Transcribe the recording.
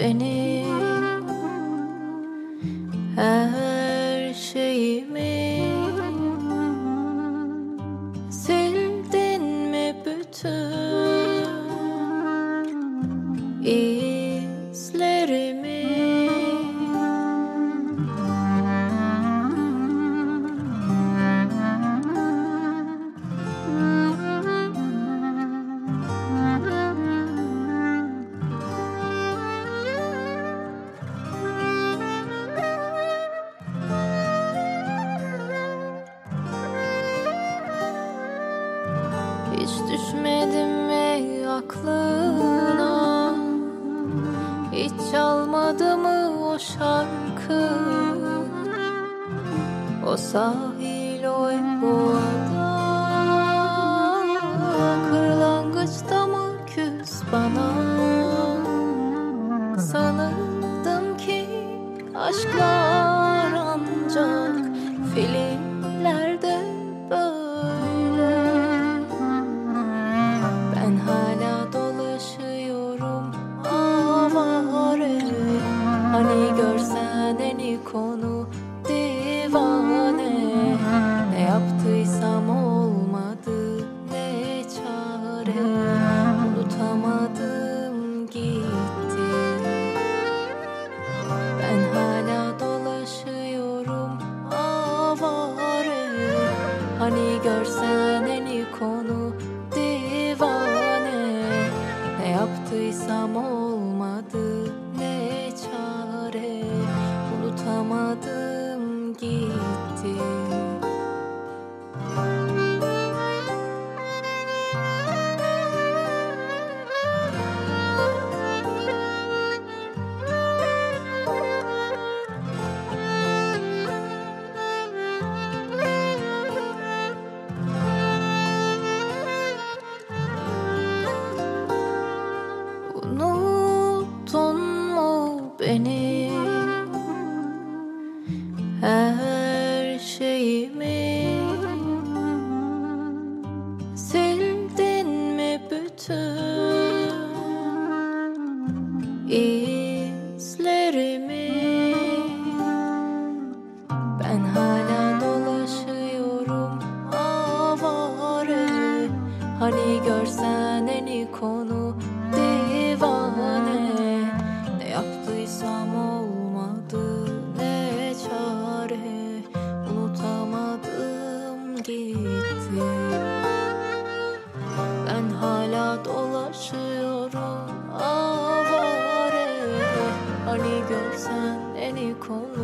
beni, her şeyimi sildin mi bütün izlerimi? Hiç düşmedim mi aklına? Hiç çalmadı mı o şarkı? O sahil, o boğada, kırlangıçta mı küs bana? Sanırdım ki aşklar ancak filmlerde böyle. Ben hala dolaşıyorum avare. Hani görsen en konu divane. Ne yaptıysam olmadı, ne çare. Unutamadım gitti. Ben hala dolaşıyorum avare. Hani görsen en konu divane. Ne yaptıysam olmadı, ne çare. Unutamadım gitti. Unuttun mu beni, her şeyimi sildin mi bütün izlerimi? Ben hala dolaşıyorum avare. Hani görsen en konu divane. Ne yaptıysam olmadı, ne çare. Unutamadım gitti. Ben hala dolaşıyorum avare. Hani görsen en konu